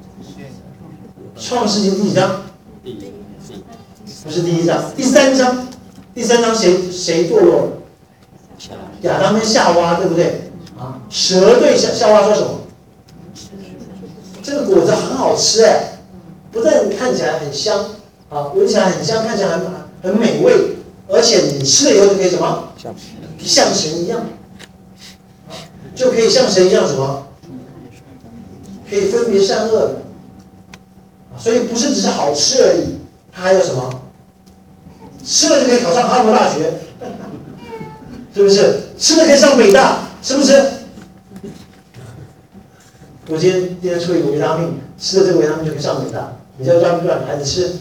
创世纪第几章？不是第1章，第3章。第3章谁堕落了？亚当跟夏娃，对不对？啊，蛇对夏娃说什么？这个果子很好吃哎，不但看起来很香啊，闻起来很香，看起来很美味，而且你吃了以后就可以什么？像神一样，就可以像神一样什么？可以分别善恶的。所以不是只是好吃而已，它还有什么？吃了就可以考上哈佛大学，是不是？吃了可以上北大，是不是？我今天出一个维他命，吃了这个维他命就可以上北大，你就让孩子吃，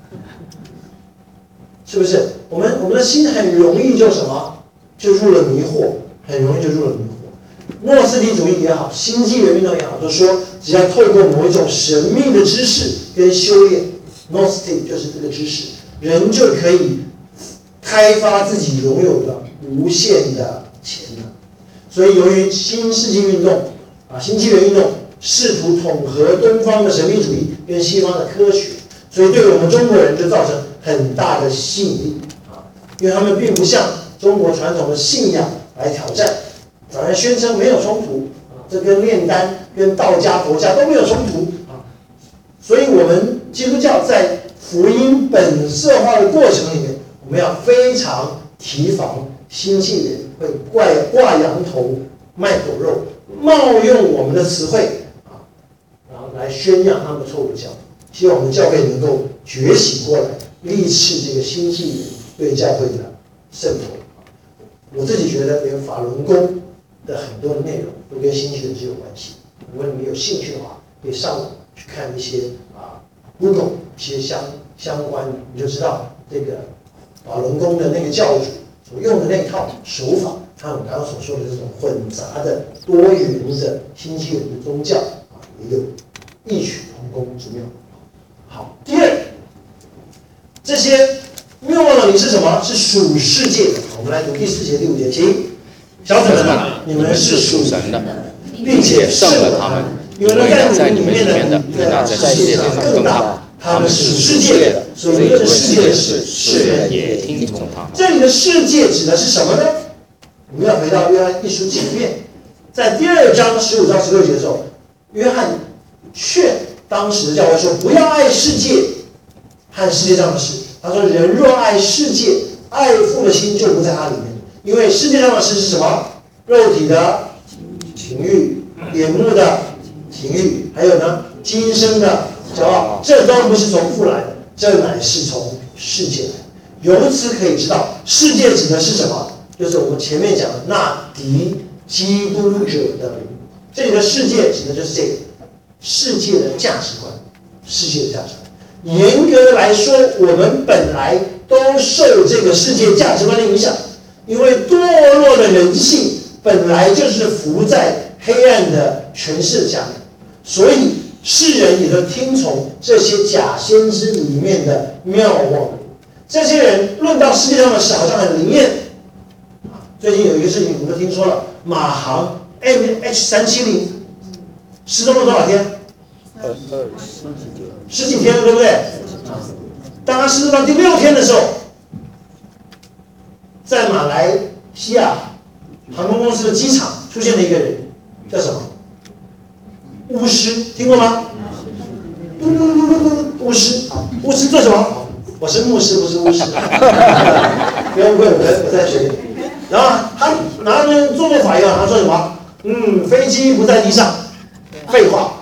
是不是？我们的心很容易就什么？就入了迷惑，很容易就入了迷惑。诺斯底主义也好，新纪元运动也好，都说只要透过某一种神秘的知识跟修炼 ，Gnostic 就是这个知识，人就可以开发自己拥有的无限的潜能。所以，由于新世纪运动新纪元运动试图统合东方的神秘主义跟西方的科学，所以对我们中国人就造成很大的吸引力因为他们并不像中国传统的信仰来挑战。反而宣称没有冲突这跟炼丹、跟道家、佛家都没有冲突所以我们基督教在福音本色化的过程里面，我们要非常提防新纪元会挂羊头卖狗肉，冒用我们的词汇然后来宣扬他们的错误教。希望我们教会能够觉醒过来，力斥这个新纪元对教会的渗透。我自己觉得连法轮功的很多的内容都跟新纪元是有关系。如果你们有兴趣的话，可以上网去看一些Google 一些相关的，你就知道这个法轮功的那个教主所用的那一套手法，和我刚刚所说的这种混杂的多元的新纪元的宗教也有异曲同工之妙。好，第二，这些谬妄的灵是什么？是属世界的。我们来读第4节、第5节，请。小子们，你们是属神的，并且胜了他们，因为那在你们里面的，比那在世界上更大。他们是属世界的，所以这世界的事，世人也听从他们。这里的世界指的是什么呢？我们要回到约翰一书前面，在第2章15到16节的时候，约翰劝当时的教会说，不要爱世界和世界上的事。他说，人若爱世界，爱父的心就不在他里面。因为世界上的事是什么？肉体的情欲、眼目的情欲，还有呢，今生的骄傲，这都不是从父来的，这乃是从世界来的。由此可以知道，世界指的是什么？就是我们前面讲的那敌基督者的灵。这里的世界指的就是这个世界的价值观，世界的价值观。严格的来说，我们本来都受这个世界价值观的影响。因为堕落的人性本来就是伏在黑暗的权势下面，所以世人也都听从这些假先知里面的谬妄。这些人论到世界上的事，好像很灵验。最近有一个事情，我们都听说了，马航 MH370失踪了多少天？10几天了，对不对？当他失踪到第6天的时候，在马来西亚航空公司的机场出现了一个人，叫什么？巫师，听过吗？巫师，巫师做什么？我是牧师，不是巫师。不要误会，我在学。然后他拿着做法一样，他说什么？飞机不在地上，废话。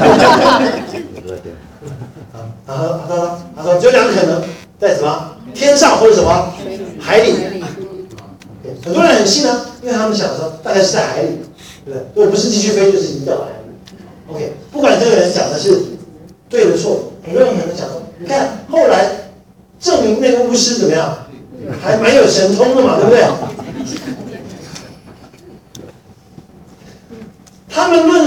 他说只有2个可能，在什么天上或者什么海里。很多人很信啊，因为他们想说大概是在海里，对不对？如果不是继续飞，就是移到海里。OK， 不管这个人讲的是对的错，很多人可能讲说，你看后来证明那个巫师怎么样，还蛮有神通的嘛，对不对？他们论世界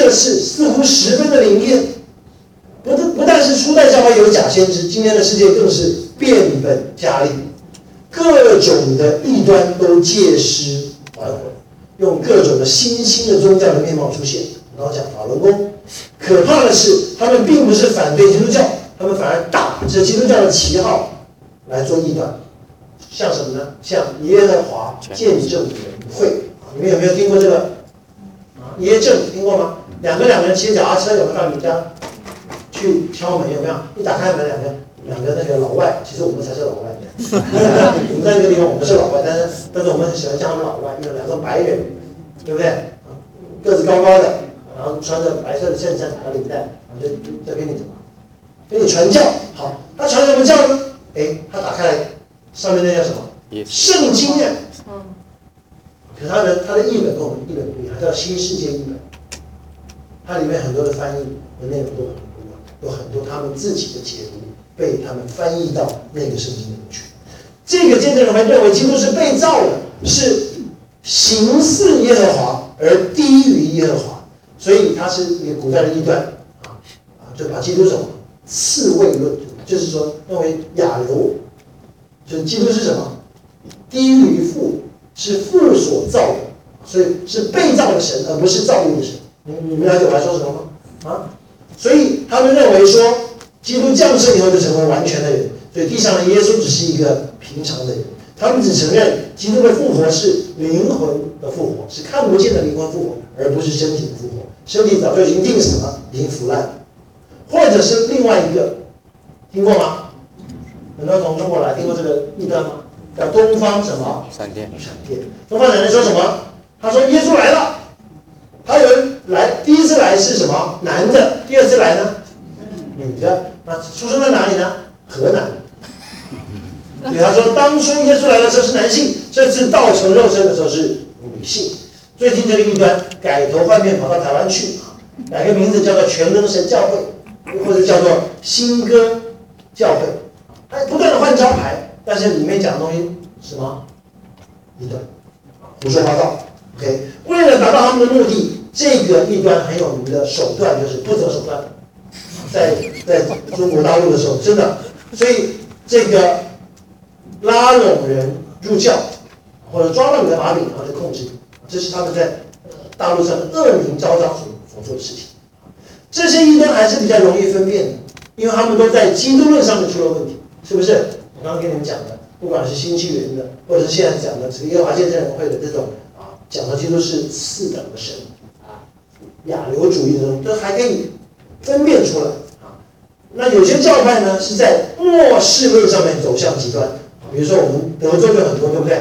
个事似乎十分的灵验，不但是初代教会有假先知，今天的世界更是变本加厉，各种的异端都借尸还魂，用各种的新兴的宗教的面貌出现。然后讲法轮功，可怕的是，他们并不是反对基督教，他们反而打着基督教的旗号来做异端，像什么呢？像耶和华见证人会，你们有没有听过这个？耶证听过吗？两个人骑脚踏车，有没有到你家去敲门？有没有？一打开门，两个那个老外，其实我们才是老外。我们在那个地方我们是老外，但是我们很喜欢叫他们老外，因为两个白人，对不对？个子高高的，然后穿着白色的衬衫，打个领带，然后就在跟你怎么？跟你传教。好，他传什么教呢？他打开来，上面那叫什么？圣经呀。可是他的译本跟我们译本不一样，它叫新世界译本，它里面很多的翻译的内容都很不一样，有很多他们自己的解读被他们翻译到那个圣经里面去。这个见证人会认为基督是被造的，是形似耶和华而低于耶和华，所以他是一个古代的异端就把基督什么次位论，就是说认为亚流，就是基督是什么低于父。是父所造的，所以是被造的神，而不是造物的神。你们了解我来说什么吗？所以他们认为说，基督降生以后就成为完全的人，所以地上的耶稣只是一个平常的人。他们只承认基督的复活是灵魂的复活，是看不见的灵魂复活，而不是身体的复活。身体早就已经定死了，已经腐烂了。或者是另外一个，听过吗？很多从中国来，听过这个异端吗？叫东方什么？闪电。东方闪电说什么？他说耶稣来了，他有人来，第一次来是什么？男的，第二次来呢？女的。那出生在哪里呢？河南。对，他说当初耶稣来的时候是男性，这次道成肉身的时候是女性。最近这个异端改头换面跑到台湾去，改个名字叫做全能神教会，或者叫做新歌教会，不断的换招牌。但是里面讲的东西什么？异端，胡说八道。OK， 为了达到他们的目的，这个异端很有名的手段就是不择手段。在中国大陆的时候，真的，所以这个拉拢人入教，或者抓到你的把柄，然后就控制你，这是他们在大陆上的恶名昭彰所做的事情。这些异端还是比较容易分辨的，因为他们都在基督论上面出了问题，是不是？我刚刚跟你们讲的，不管是新纪元的，或者是现在讲的这个耶和华见证人会的这种讲到基督是次等的神亚流主义的东西，都还可以分辨出来那有些教派呢是在末世论上面走向极端，比如说我们德州就很多，对不对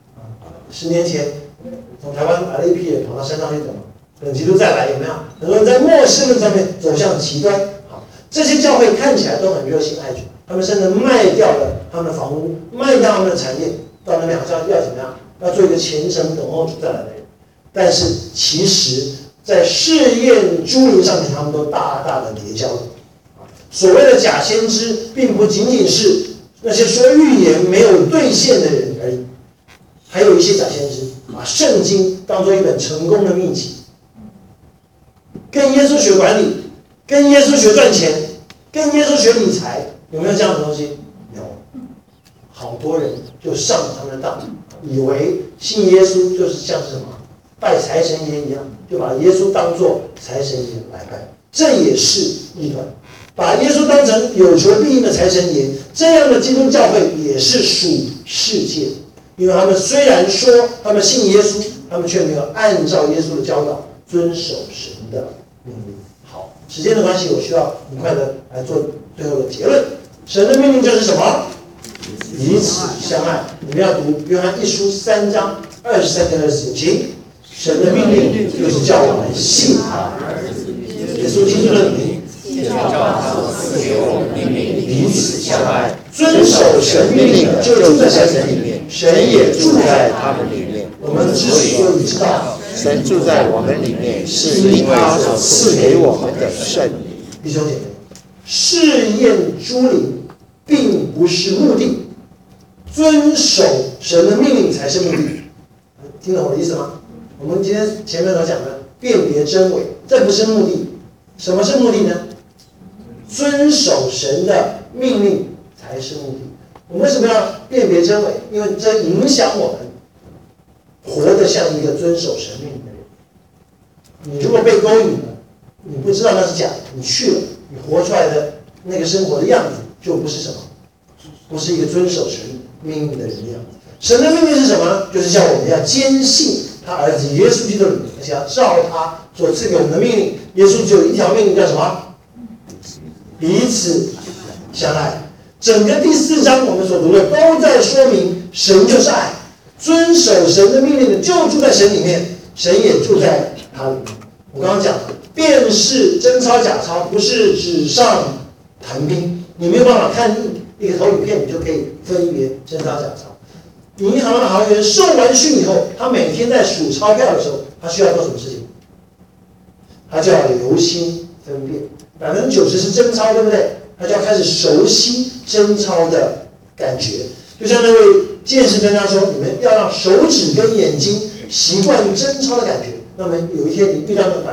？10年前从台湾来了一批人跑到山上去等基督再来，有没有？很多人在末世论上面走向极端。这些教会看起来都很热心爱主，他们甚至卖掉了他们的房屋，卖掉他们的产业，到那边好像要怎么样？要做一个虔诚等候主再来的人。但是其实，在试验诸灵上面，他们都大大的跌跤了。所谓的假先知，并不仅仅是那些说预言没有兑现的人而已，还有一些假先知把圣经当作一本成功的秘籍，跟耶稣学管理，跟耶稣学赚钱，跟耶稣学理财，有没有这样的东西？有，好多人就上了他们的当，以为信耶稣就是像是什么拜财神爷一样，就把耶稣当作财神爷来拜，这也是异端。把耶稣当成有求必应的财神爷，这样的基督教会也是属世界，因为他们虽然说他们信耶稣，他们却没有按照耶稣的教导遵守神的命令。好，时间的关系，我需要很快的来做最后的结论。神的命令就是什么？彼此相爱。你们要读约翰一书3章23跟29节。神的命令就是叫我们信他，耶稣基督的名。彼此相爱，遵守神命令的就住在神里面，神也住在他们里面。我们之所以知道神住在我们里面，是因为他所赐给我们的圣灵。 弟兄姐妹，试验诸灵并不是目的，遵守神的命令才是目的。听懂我的意思吗？我们今天前面所讲的， 辨别真伪，这不是目的。什么是目的呢？遵守神的命令才是目的。我们为什么要辨别真伪？因为这影响我们活得像一个遵守神命令的人。你如果被勾引了，你不知道那是假的，你去了，你活出来的那个生活的样子就不是什么，不是一个遵守神命令的人的样子。神的命令是什么呢？就是叫我们要坚信他儿子耶稣基督的名，而且要照他所赐给我们的命令。耶稣只有一条命令，叫什么？彼此相爱。整个第4章我们所读的都在说明神就是爱，遵守神的命令的就住在神里面，神也住在他里面。我刚刚讲了，辨识真钞假钞不是纸上谈兵，你没有办法看一个投影片，你就可以分别真钞假钞。银行的行员受完训以后，他每天在数钞票的时候，他需要做什么事情？他就要留心分辨，90%是真钞，对不对？他就要开始熟悉真钞的感觉。就像那位剑士跟他说：“你们要让手指跟眼睛习惯真钞的感觉。那么有一天你遇到那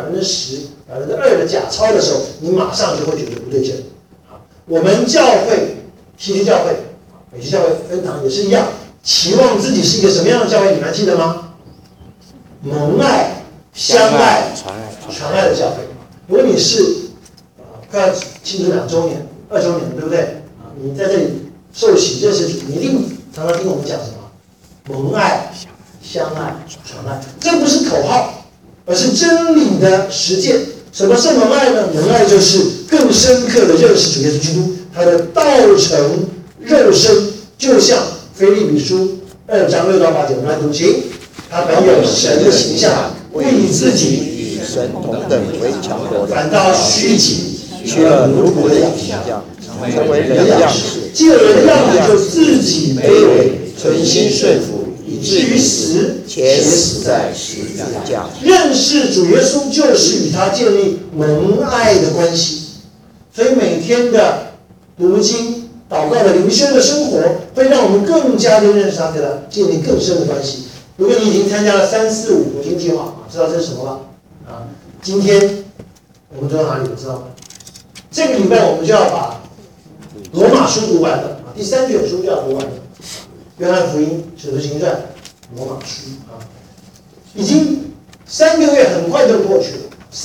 10%、2%的假钞的时候，你马上就会觉得不对劲。”好，我们教会西区教会、北区教会分堂也是一样。期望自己是一个什么样的教会？你们还记得吗？蒙爱、相爱、传爱的教会。如果你是快要庆祝2周年、2周年，对不对？你在这里受洗认识主，你一定常常听我们讲什么？蒙爱、相爱、传爱。这不是口号，而是真理的实践。什么是蒙爱呢？蒙爱就是更深刻的认识主耶稣基督，他的道成肉身，就像腓立比书2章6到8节，我们来读经。他本有神的形象，为以自己与神同等为强夺的， 反倒虚己， 取了奴仆的形象，成为人的样式。 借人的样子就自己卑微， 存心顺服，以至于死，且死在十字架。 认识主耶稣就是与他建立蒙爱的关系。所以每天的读经、祷告的灵修的生活，会让我们更加的认识他，跟他建立更深的关系。如果你已经参加了3、4、5读经计划，知道这是什么了？今天我们读到哪里？知道吗？这个礼拜我们就要把罗马书读完了，第3卷书就要读完了。约翰福音、使徒行传、罗马书已经3个月很快就过去了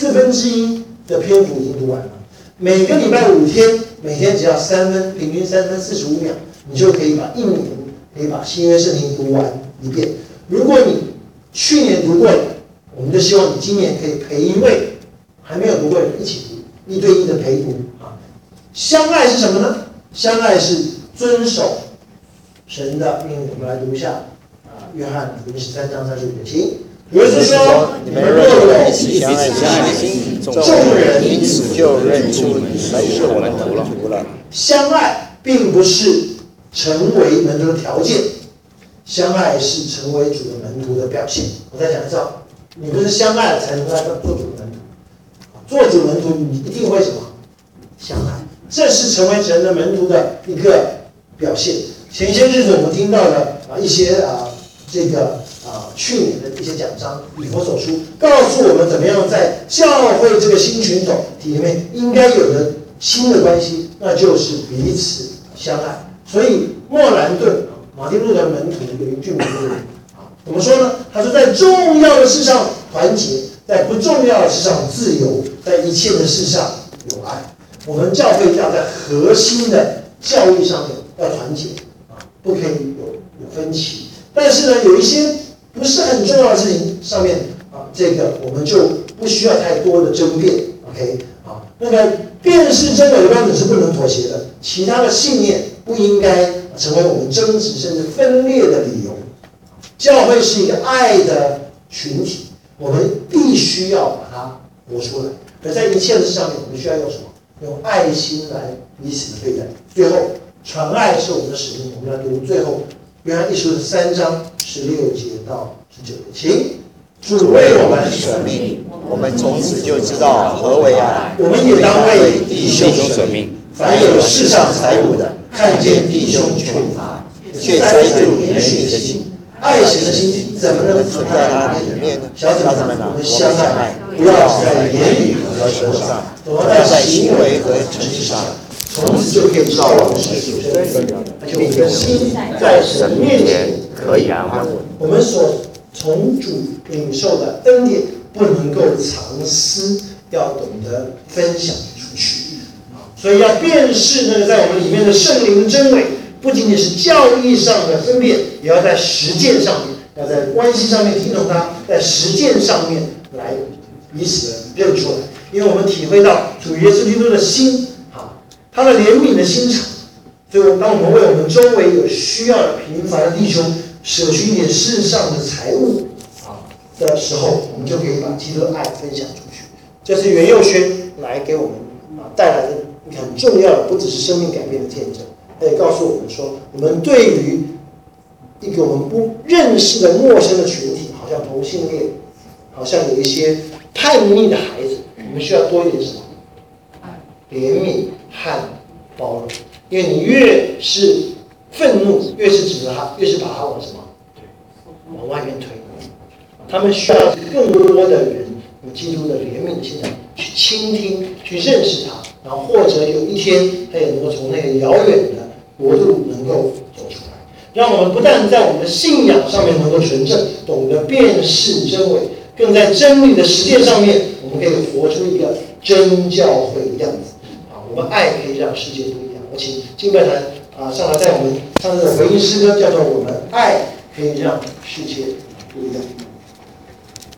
，1/4的篇幅已经读完了。每个礼拜5天，每天只要3分，平均3分45秒，你就可以把1年，可以把新约圣经读完一遍。如果你去年读过了，我们就希望你今年可以陪一位还没有读过的人一起读，1对1的陪读啊。相爱是什么呢？相爱是遵守神的命令。我们来读一下约翰福音13章35节，请。耶稣说：“你们若有一起相爱的心，众人因此就认出你们是我的门徒了。”相爱并不是成为门徒的条件，相爱是成为主的门徒的表现。我再讲一次，你不是相爱了才能来做主的门徒，做主门徒你一定会什么？相爱，这是成为神的门徒的一个表现。前些日子我们听到了一些去年的一些讲章，以弗所书告诉我们怎么样在教会这个新群体里面应该有的新的关系，那就是彼此相爱。所以莫兰顿、马丁路德门徒有一句名言怎么说呢？他说，在重要的事上团结，在不重要的事上自由，在一切的事上有爱。我们教会要在核心的教义上面要团结不可以有分歧。但是呢，有一些不是很重要的事情上面这个我们就不需要太多的争辩。OK 那个辨识真伪的标准是不能妥协的，其他的信念不应该成为我们争执甚至分裂的理由。教会是一个爱的群体，我们必须要把它活出来。而在一切的事上面，我们需要用什么？用爱心来彼此的对待。最后，传爱是我们的使命。我们来读最后约翰一书3章16节到19节，请。主为我们舍命， 我们从此就知道何为爱。 我们也当为弟兄舍命。 凡有世上财物的，看见弟兄缺乏，却塞住怜悯的心。爱神的心怎么能存在他里面呢？小子们，我们相爱， 不要只在言语和舌上，总要在行为和诚实上，从此就可以知道我们是属神的人，而且我们的心在神面前可以安稳。我们所从主领受的恩典不能够藏私，要懂得分享出去。所以要辨识那个在我们里面的圣灵真伪，不仅仅是教义上的分辨，也要在实践上面，要在关系上面听从他，在实践上面来彼此认出来。因为我们体会到主耶稣基督的心，他的怜悯的心肠，所以当我们为我们周围有需要的平凡的弟兄舍去一点世上的财物的时候，我们就可以把基督的爱分享出去。这是袁佑轩来给我们带来的很重要的，不只是生命改变的见证，他也告诉我们说，我们对于一个我们不认识的陌生的群体，好像同性恋，好像有一些叛逆的孩子，我们需要多一点什么？怜悯和包容。因为你越是愤怒，越是指责他，越是把他往什么？往外面推。他们需要更多的人有基督的怜悯的心肠，去倾听，去认识他，然后或者有一天他也能够从那个遥远的国度能够走出来，让我们不但在我们的信仰上面能够纯正，懂得辨识真伪，更在真理的实践上面，我们可以活出一个真教会的样子。我们爱可以让世界不一样。我请敬拜团上来带我们唱这首回应诗歌，叫做《我们爱可以让世界不一样》。